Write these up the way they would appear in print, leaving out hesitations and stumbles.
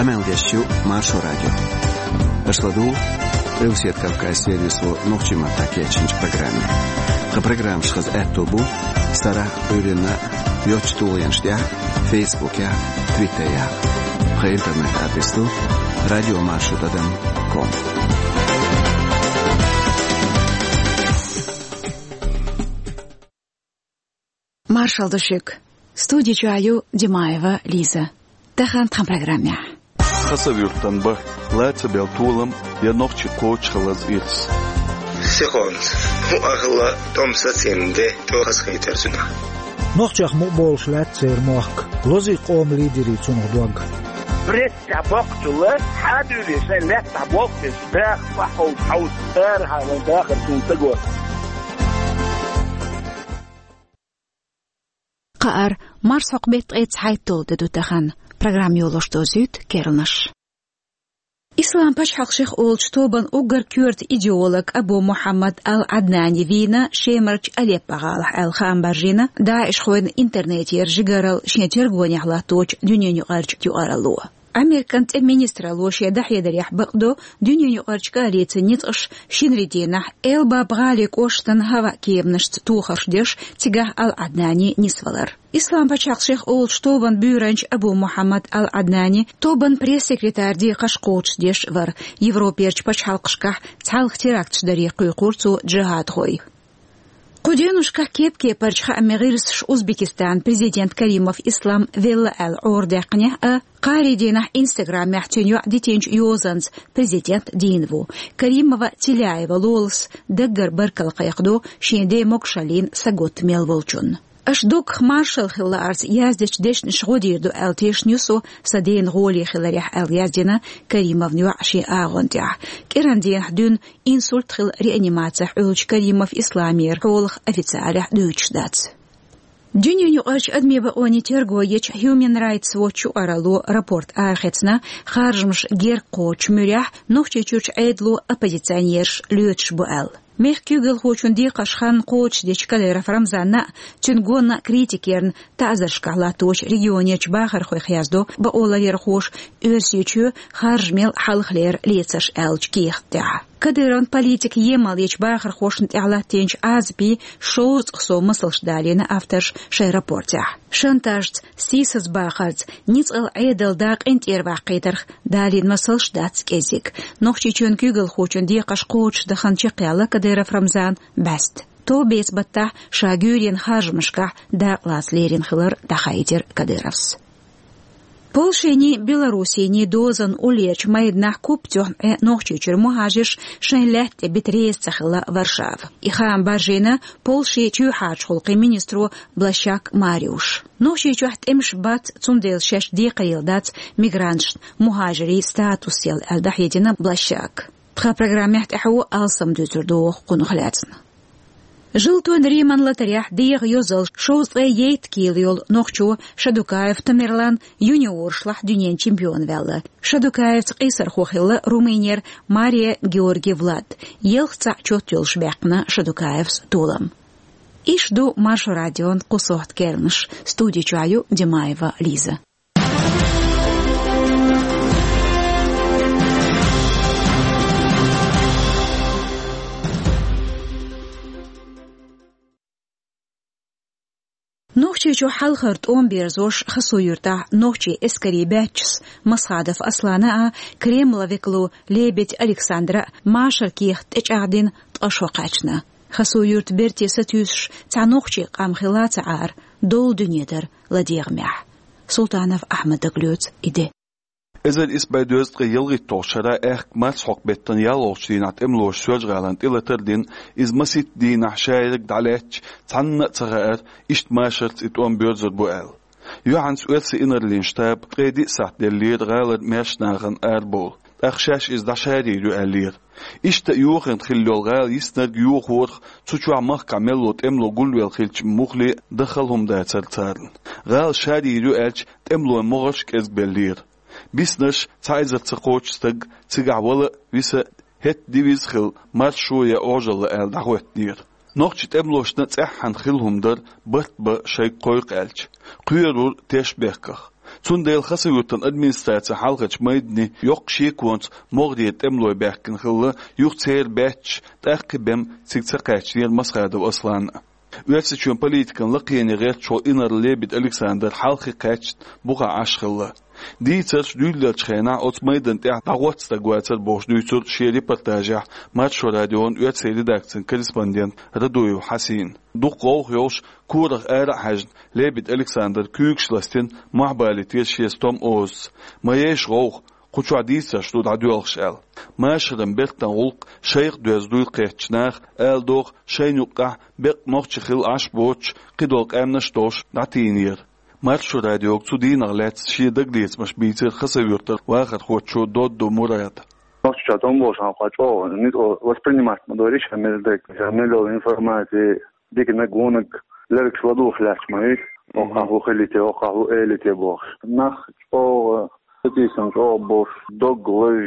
Амелдещу Маршо радио. Ашладу Русет Кавказ сервису Нохчима Такечинч программе. Программ шхаз Этобу Сара Урина Йочтулянштя Фейсбуке Твиттере. По интернет-адресу radiomarshotadan.com. Маршал Душик. Студия Чаю Димаева Лиза. Тахан там программе. Хасавюртан ба лаца белтулам я ногчи коч халаз ирс. Секунд. Ахла том сацинде то хасхайтерсуна. Ногчах моболш лацер мох. Лози qom лидери цунудаг. بريت عبقتله حادولي سنة عبقت سباق فحوط حوط تارها من داخل تنتقوى قار مرسق بيت ايتس حيطول ددو تخان программ يولوش دوزيت كيرلنش إسلام بشحق شيخ أولش توبان أوغر كورت إيديولوج أبو محمد العدناني فينا شيمرج أليبغالح الخامبرجينا داعش خوين إنترنت يرجيغرال شنتيرغوني حلاتوش دنيا نقارج تيوارالو Американ министра лошья дахьедерях бэкдо дюню арчка реценитш шинридинах элба бгалик оштан хава кемнашт тухашдеш тигах ал-Аднани нисвалар. Ислам пачак шех ол штован бюранч Абу Мухаммад ал-Аднани тобан пресс-секретарь ди кашкоучдеш вар Европерч пачалкшках цалх терактш дари куйкурцу джихад хой. Куденушка кепке парчха Америрс Узбекистан президент Каримов Ислам Велла ал-Ордекне Каридинах Инстаграм мяхтеню дитенч Йозанс президент Динву Каримова Тиляева Лолс даггар баркал кайкдо шенде мокшалин сагот мелволчун. Ашдук маршал хилларс яздич дешн шгодирду алтеш нюсу саден голи хилларях ал яздина Каримов нюаши агонтя. Керандин дун инсульт хил реанимация улч Каримов Исламир холх официалях дучдац. Дюню арч адмеба они тергоеч Human Rights Watch аралу рапорт ахецна харжмш гер коч мюрях нохче чурч айдлу оппозиционерш лютш буэл. Мехкюгел хочун ди кашхан коч дечкалера фрамзана чунгона критикерн тазаршкалаточ регионеч бахар хой хязду ба олалер хош өрсючу харжмел халхлер лицаш элчкихтя. Кадырон политик емал еч бахар хошн тялатенч азби шоуз со мыслшдалина авторш шайрапортя. Шантажц сисас бахарц ниц эл айдал дак интервақитерх далин мыслшдац кезик. Нохчи чунгюгел хочун ди кашкоч дахан чекяла кадыра фрамзан баст. То бес батта шагюрин хажмышка да ласлерин хылар дахайдер кадыровс. Полшени Белоруссии дозан улеч майднах куптё нохчичер мухажиш шенлетте битресцахла Варшав. Ихам баржина Полши чухач холқи министру Блащак Мариуш. Нохчичухт эмшбат цундел шеш дикаилдац мигрантш мухажири статус ел алдахедина Блащак. Тха программят аху алсам дузурдух кунухляцна. Жылтон Риман латарях диег йозал шоузве ейт килйол нохчу Шадукаев Тамерлан юниор шлах дюнен чемпион велла. Шадукаев цqisar хохилла румынер Мария Георгий Влад. Елхца чотёл шбякна Шадукаевс тулам. Ишду Марш радион кусохт кернш. Студия Чаю Димаева Лиза. نوخشي شو حلخرت بيرزوش خصو يرتاح نوخشي اسكري باتشس مصادف أصلانا كريملا فيكلو ليبت ألكسندرا ماشر كيخ تجعدين تأشوقاتنا خصو يرت بيرتي ستيوش تع نوخشي قام خلات عار دول دنيدر لديغمح سلطانف أحمد دقلوت إيدي إذا الإسباي دوزتغي يلغي توشرا إخ ماتس حق بيتن يالوش دينات إملوش سوج غالانت إلا تردين إز مسيت دين حشايرك دعليتش تعنى تغير إشت ماشرت إتوان بيرزر بوئل يوحان سوئرسي إنر لينشتاب قيدي ساعت دلير غالر ميرشناغن أربول أخشاش إز داشاري رو ألير إشت يوخن خليو الغال يسنرق يوخور تشوع مخ عملوت إملو قلويل خلش مخلي دخلهم دا ترتارن غال شاري رو ألش تملو مغشك إز بلير بيسنش تعيزر تقوش تقع ولا ويسا هت ديويز خل مرشوية أوجل أل دعوت دير نوخش تملوش نتسحن خلهم در بط بشي قويق ألش قيرور تيش بيكخ Цундел хасавютан администрация халгач майдни yok шиквонц мордиет эмлой бэккин хылла юх цер бэч тахкибем цигцакачнер масхадов аслан. Уятсичун политикан лакияни гэр чо инар лебит Александр халхи качт буга ашхылла. Дийцерш дюйлерч хэна от майдан тя тагватста гуацер бош дүйцур шери репортажа Маршо радион уятсе редакцин корреспондент Радуев Хасин. Дух гоох ёш курах эра хажн лебит Александр күйгшластин махбалитир шестом оз. Маеш гоох Кучу дийцерш дуд адуэлшэл. Машрам бертан улк шейх дуэздуй кэчнах элдох шейнюкка бек мохчихил аш боч кидолк эмнаштош натинир. Маршо радиог цудинар лец шиедаг дейц маш бийцер хасавюртер вахат хочу додду мурат. Ночью том бошан хочу, не воспринимать модориш, амельдек, амельдо информации, дикий гонок, лерик шладу фляшмай, охаху хелите, охаху элите бош. Нах, о, сетисам, о бош, доглыж,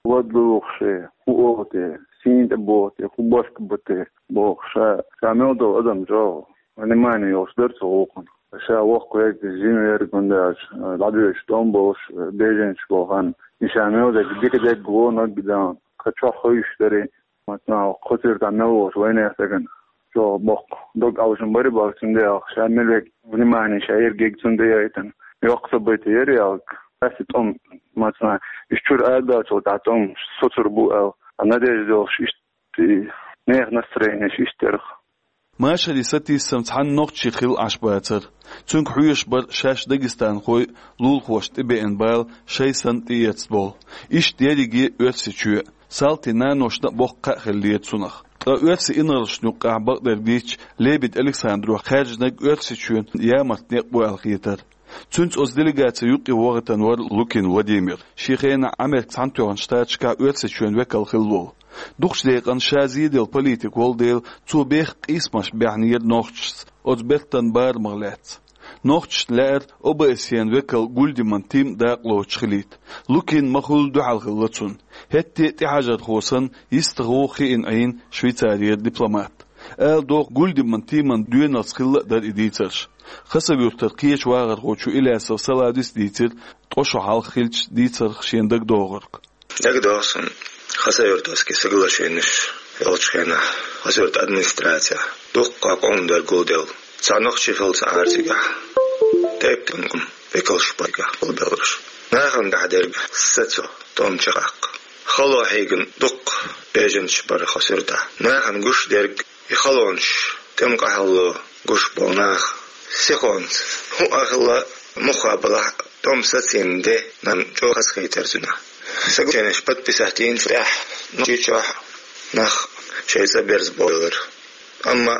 ладухше, хуоте, синте боте, хубашк боте, боша, амельдо адам джо, внимание, осдерцо окон. Ша вохко як зимер гондаш, ладуеш том бош, беженч бохан. نشانه ده دیگه ده گوه نگیدم کچه خویش داری مثلا خطر دنبالش وینه افتکن جو باق دوگ آوشن باری باکسن ده شامل یک ونیمانی شایر گیگسن ده ایتن یاقص بیتی یری آگ بسی توم مثلا اشتر آده چو داتم سوتر بو او ندیش دوش اشتی نیخ نسترینش اشترخ ماشالي ستي سمتحن نقطشي خيل عشباتر تونك حيوش بر شاش داغستان خوي لول خوش تبين بال شي سنتي يتسبول إش دياليجي أرسي شو سالتي نانوشنا بوقع خليت سنخ أرسي إنرش نقع بقدر ديش ليبد ألكساندرو خارجناك أرسي شو يامت نقبو الخيتر تونت أز ديليغاتي يوقي وغتان ور لوكين وديمير شيخين عمل تانتوان شتاتشكا أرسي شو وكال خلول دوخش ديقان شازي ديل بوليتيك وول ديل تو بيخ قيسمش بيعنير نوخش أز بيختان بار مغلات نوخش لار أباسيان وكال قولدي من تيم داقلوش خليت لوكين مخول دعال غلطون هتي تحاجر خوصن يستغوخي إن عين شويتارير دبلومات دوخ قولدي من تيم من دوين خلق در إديترش خسب يرترقيش واغر خوشو إلى سلاديس ديتر توشو حال خلش ديتر خشين دق دوغرق دق دوغسن خسيرتوسكي соглашениш елчхена хасерт администрация дукка кондер годел цанохчи фелс артига тептингум бекалшпайга болбелш нахан дадерг сацо томчак халохиген дук беженч бар хасерта нахан гуш дерг ихалонш темкахалло гуш бонах секонд ху ахла мухабала томсатинде нам чохас хейтерзуна соглашениш подписатин фрах ничего нах шейса берз бойлер amma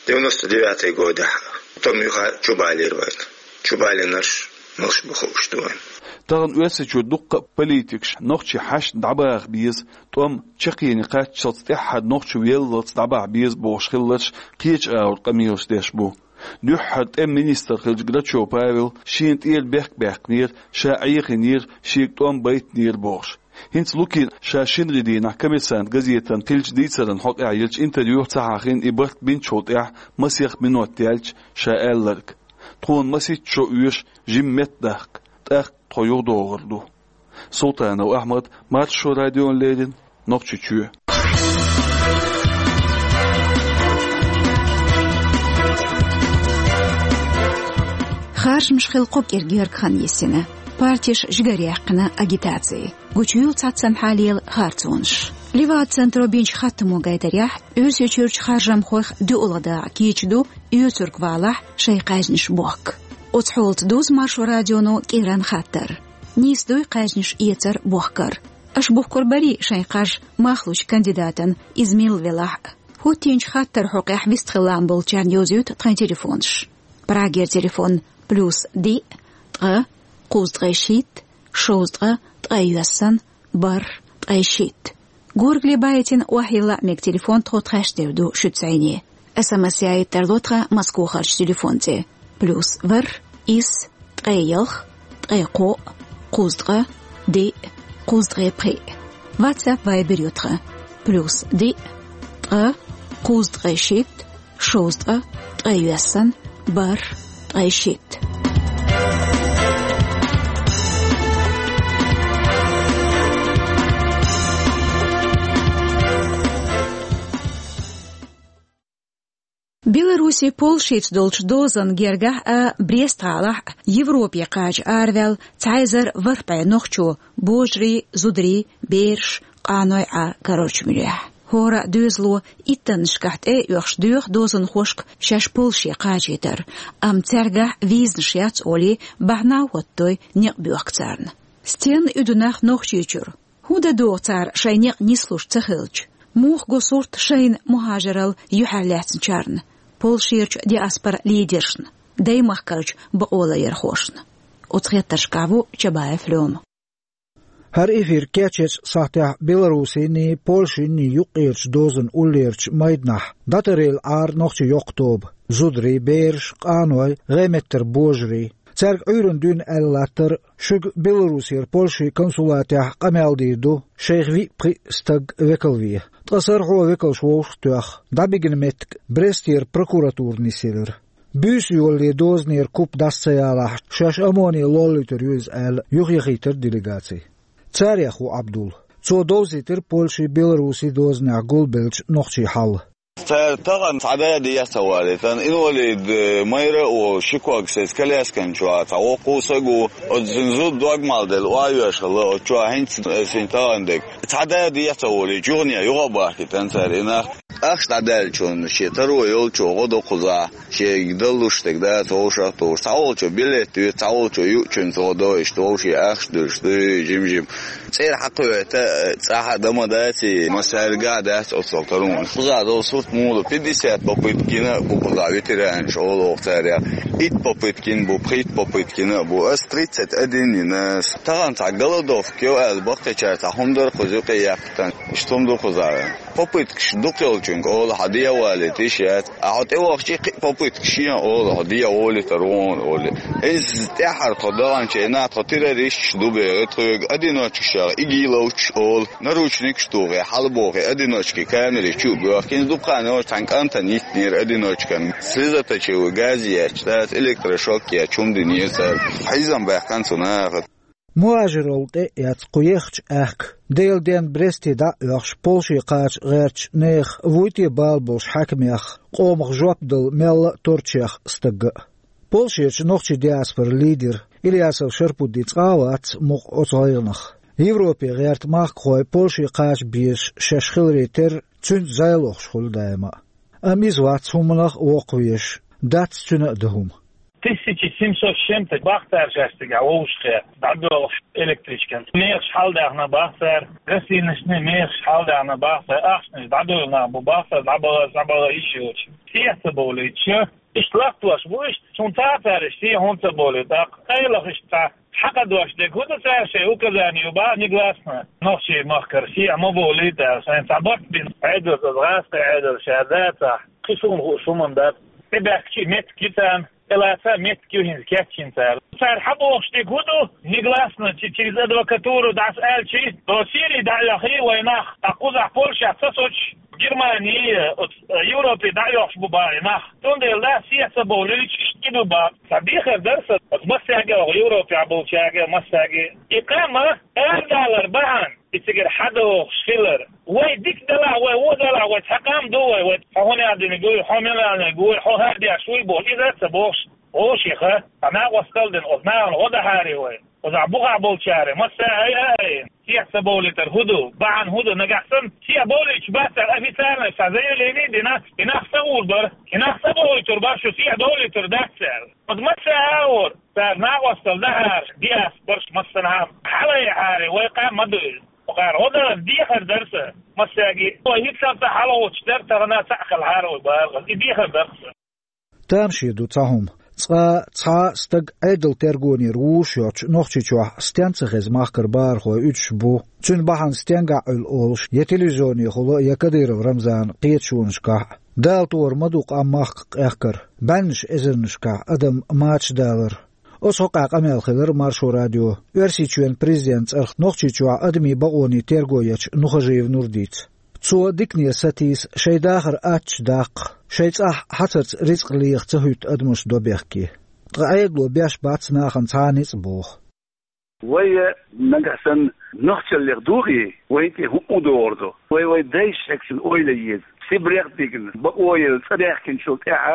99 года там юха чубалирвает чубалинаш наш бухуштуан تغن واسجو دقة بوليتيكش نوخشي حش دعباغ بيز توم تشقيني قات شلط احد نوخشي ويلط دعباغ بيز بوش خلش قيج اور قميوش ديشبو دوحد مينيستر خلج جراتشو بايل شينت ايل بيخ نير شاعيق نير شيك توم بيت نير بوش هنت لوكين شاشين ردينا كميسان غزيتان تلج ديتسرن حق عيلج انتريو تاعخين إبرت بين شوط مسيخ منوت تيلج شاالرك تون مسيت شو يوش جمت داك تاك طيور دوغردو سلطان وأحمد مارشو راديون ليدن نقشتشو خارج مش خلقوب إرجيرك خان يسنة بارتيش جغريقنا أجيتاتي قوشيو تاتسن حاليل خارتونش ليفاد سنترو بينش خاتمو غايدريح يوسيو تشورج خارجم خوخ دو أولدا كيچدو يوترك والح شي قاجنش بوك وتحولت دوز مارشو راديونو كيران خاتر نيس دوي قاجنش يتر بوكر أش بوكر بري شي قاج ماخلوش كانديداتن إزميل ولاح هو تينش خاتر حقيح بيستخلام بولچان يوزيوت تغين تليفونش براغير تليفون بلوس دي تغ قوز تغيشيت شوز تغ تغيوسن بر تغيشيت غورغلي بايتين وحيلا ميك تليفون تغو تغيش دردو شتسعيني اسمس ياي تردوتغا مسكو خارج تليفونتي بلوس ور إس تغيخ تغيقو قوز تغ دي قوز تغي بري واتساب فايبر يوتغ بلوس دي تغ قوز تغيشيت شوز تغ تغيوسن بر تغيشيت Беларуси Полшит долч дозан гергах Бресталах Европе кач арвел цайзер варпай нохчу божри зудри берш каной корочмюля. Хора дözло itten шкахт юхш дөх дозан хошк шаш Полши качитер. Церга визн шяц оли бахна оттой не бюхцарн. Стен юдунах нохчичур. Худа доцар шайнеq нислуш цехилч. Мух госурт шайн мухажерал юхалятн чарн. Полширч диаспор лидершн. Даймахкарч баола ерхошн. Оцхетташкаву Чабаев Лём. Her ifir keçes sahte Belarusi ni Polshi ni yuqirch dozan ullerch maydnah. Daterel nochchi yoktob. Zudri bersh qanoy gemetter bojri. Cerg uren ellater shug Belarusier Polshi konsulatah qameldidu Sheikh Vipri stag vekelvi. Tasar ho vekel shwochtach. Dabigin met Brestier prokuraturni seler. Büs yolli doznier kup dassayala shash amoni lolliter yüz el yughiter delegatie. Царяху Абдул. Цо дозитер Польши Беларуси дозна гулбелч нохчи хал. طبعا عدايا دي سوالي تن إنولد مايرة وشكوك سيسكاليس كان شوى تعوقو سجو الزنزود دوغ مالدل وايوش الله شوى هنت سنتاندك عدايا دي سوالي جونيا يغباكي تنسر إنه أخش عدال شون شي ترو يول شو غدو قزا شي يقدلوش تقدا توشا توش تعول شو بيلت تعول شو يوچن زودو اشتوشي أخش درشتي جيم سير حقو تاها دمداتي مسائل قادات أصلترون قزا دو صوت مولو 50 попыткина бу позаветерян шоло царя ит попыткин бу прит попыткина бу 31 нас таган голодовки албахта чарта хомдор козука яптан штомдо козара попытки дукелчинг ол хадия валити шат ахот эвахчи попытки ол хадия оли тарон оли из тахар кодалан чена татира риш дубе этрэг одиночка игилоч ол наручник штуге халбоге одиночки камери чуб кин дукано танканта нитнир одиночкан слезоточевый газия читает электрошок я чумды несер хайзам бахкан сунагат مواجرولت يتقويخش أخ ديلدين برستي دا يخش بولشي قاش غيرش نيخ ويتي بالبوش حكميخ قومخ جوابدل مل تورتشيخ استق بولشيش نوخشي دياسفر ليدر إلياسف شربو دي تقاوات مخ أصغيرنخ يوروبي غيرت ماخ خوي بولشي قاش بيش ششخلري تر تون زايلوخ شخول دايما أميزوات همنخ وقويش دات تون أدهم 1700 شمت باختر جاستگا ووشخه دادو الکتریشکن میخ حالداغنا باختر رسینشنی میخ حالداغنا باختر اخشنی دادو نا بو باختر زبالا ایشوچ سیحت بولیچ اشتلاقتواش بوش چون تاترش سی هونت بولید قیلخش تا حق دواش دکود سرشه او کزانی و با نگلاسنا نوشی مخکر سی اما بولید سین تباک بین عدل غاست عدل شهادات قسم خصومن داد بباكي مت كيتان ثلاثة مت كيوهن كاتشنتار صار حبوش تقولو نجلسنا через адвокатуру داس ألشي دوسيري دعيخي ويناخ أقوزع بولشة تسوش Германия от Европы даёшь бубайнах тунде ла сиаса болич киду ба сабихер дерса от масяга Европе абулчага масяги икама $1 баан итигер хадо шилер وي ديك دلا وي ودلا وتحقام دو وي هنا عندنا نقول حملنا نقول هو هادي شوي بول اذا تبوش او شيخه انا وصلت اذنا وضع هاري وي وضع بوغا بولشاري مسا اي سياسه بولي ترهدو بعن هدو نجحسن سيا بوليش بس الافيسار زي اللي دينا هنا صور بر هنا صور ترباشو سيا دولي تردكسر قد مسا اور صار وصل دهر دياس برش مسنا حالي هاري ويقام مدل وقار هذا ديخر درسه مساجي ويكسب حلو تشتر ترنا تأخل هارو بارغ ديخر درسه تامشي دو تاهم تصا ستق عدل ترغوني روشوش نوخشيچوا ستانڅغز ماخر بار خو 3 بو چون بهان ستنګا اولش يتلفزيوني خو يقدر رمضان قيتشونشكا دالتور مدوق اماخ اخكر بنش ازرنشكا ادم ماتش دالر Osoqa qamelxeler Marsho radio versichuen prezident arx noxchichua admi baoni tergoyach nuxajev nurdit tso diknier satis shaydacher achdaq shaytsah hatat rizq liich tsahut admus doberki qaeglo biash bats nachen tsanits boch وي نجحسن نخشل لغدوري وينتي هو دورده وي دايش اكسن اويليز سبريق ديجن بقويل صديق كنشوف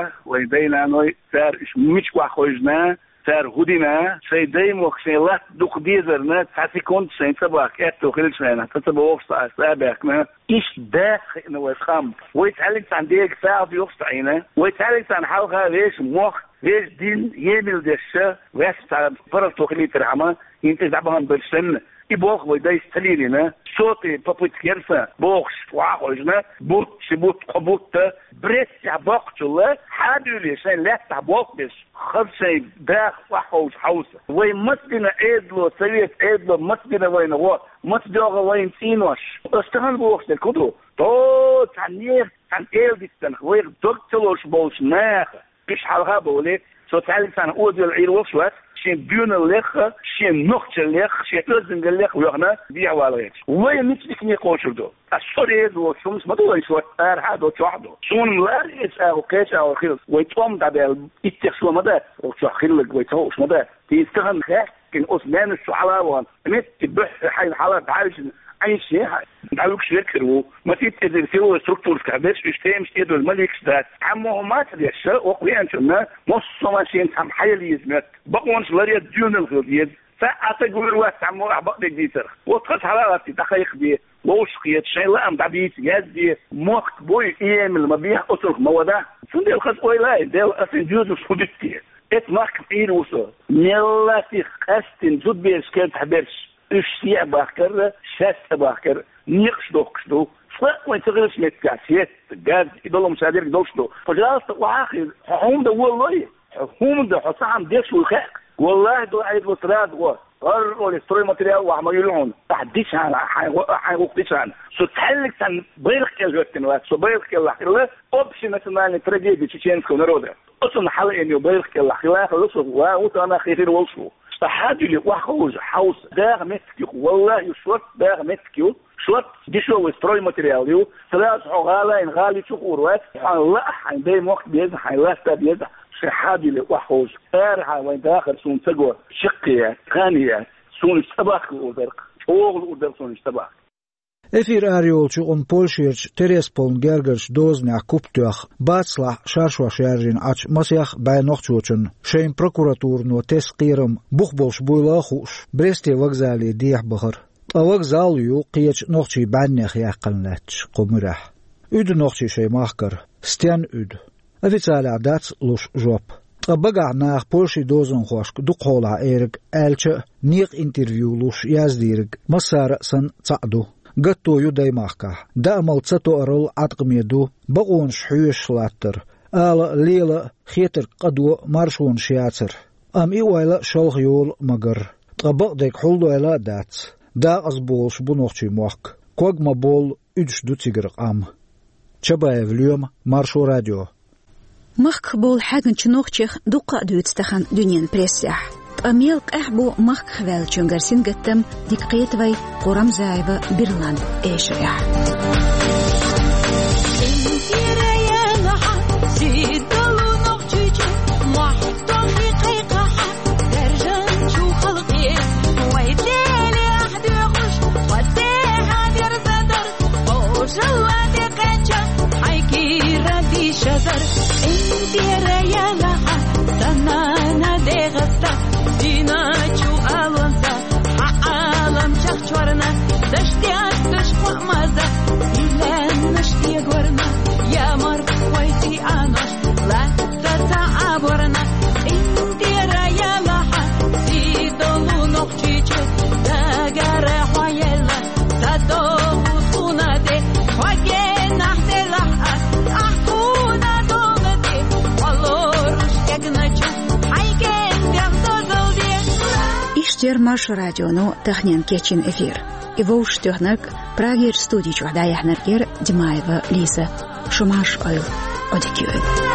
ويدينا نوي سار مش واخوجنا سار هدينا سيدي مخشيلات دوق ديزرنا تاسيكون سين سباك اتو خلشنا تتبوق سابقنا إيش داخل نوسخم ويتعلق عن ديك ساعة يوفصعينا ويتعلق عن حلقة ليش مخ ليش دين يميل دشة ويستعب فرق توخلي ترحمة ينتزعبهم بالسن يبوخ ويدايس تليلنا صوتي بابوت كيرفا بوخش وعاقوجنا بوت شبوت قبوت بريس يعبوخ جله حادو لي شين لا تعبوخ بس خمسة داخ وحوش حوسة وين مسجنا عيدلو سويت عيدلو مسجنا وين هو مسجوغا وين سينوش استغل بوخش الكدو تو تعنير عن ايل ديستن ويغ دكتلوش بوش ناخ بيش حالها بولي سو تعلم سنة أودي العير وصوات شين بيون الليخ شين نقش الليخ شين أزنج الليخ ويغنا بيع والغيت وين نتبك نيقوشر دو السوريد وشمس مدوه يسوات أرحاد وتوحدو شون ملاريس أو كيش أو خيلس ويتوم دابيل إتخسوا مدى وتوخيلك ويتوش مدى تيستغن خاك كن أسنان السعلاء وان نتبح حين حالات عايش أي شيء نعلوك شكر ما تيجي فيه ستركتور كابس يشتمش يدو الملك ذات عمو ما تدري شو وقوي أنتنا مصر ماشين هم حيل يزمت بقونش لريا ديون الغديد فأتقول الوقت عمو عبق ديتر وتخص حلقتي دقيق دي ووشقيت شيء لا أم دبيت يزدي موقت بوي إيام المبيع أترك مودا سندي الخص ولا ديل أصل جوز صدقتي اتماك إير وصل نلاتي قستن زود بيسكت حبرش إشتيا باكر شاس باكر نيقش دوكشدو فوين تغلس متكاسيت جاز يدلهم مسادير دوكشدو فجالس وآخر هم ده والله هم ده حسام ديش والخاق والله دو عيد وطراد قرروا الاستروي ماتريال وعملوا تحديش عن وقتش عن سو تحلق عن بيرك الوقت سو بيرك الحلا اوبشن ناسيونال تراجيدي تشينسكو народа اصلا حلقه انه بيرك الحلا خلصوا وأنا خير والشو فحاجة اللي واحد حوس داغ متكيو والله يشوت داغ متكيو شوت ديشو استروي ماتريال ثلاث حغالة إن غالي شقوروات الله عندي وقت بيزح حيواستا بيزح حاجة اللي واحد أرها وين داخل سون تجوا شقية ثانية سون اشتباك ودرك أول ودرك سون اشتباك Efir arjolču un polšierč Terespoln gergerč dozniach kuptuach bāclach šaršvašjāržin ač masjach bij nochtjočun šein prokuratūr no tesqīram buxbolš builāxūš Brestie vokzālī diehbahar. A vokzālu jū qieč nochtjī bāņniach jāqalnāč qumurah. Üd nochtjī šei mahkar, stien üd. Oficiāli adāts luš žop. A bagānāch polši dozun xošk duqholā ērg ēlča niq intervju luš jāzdīrg masāra san caqdu. قطو يداي ماخكا دامل تسطو أرل عطقميدو بقون شحوش لاتر آل ليلة خيتر قدو مارشون شياتر أم إيوايلا شلخ يول مقر طبق ديك حلدو إلا دات دا أزبولش بنوخشي موخك كوغ مبول إدش دو تيغرق أم تشبايف اليوم مارشو راديو مخك بول حاجن تشنوخشيخ دوقا دوتستخن دنيان بريسيح أميلك أحبو مخك خوال چونگرسين قتم ديقيتوي قرام زايبا بيرلاند إيشيح Марш радиону тахнен кечин эфир. Его уштёхнак Прагер студий чухдаяхнаргер Димаева Лиза Шумаш ойл одикюй.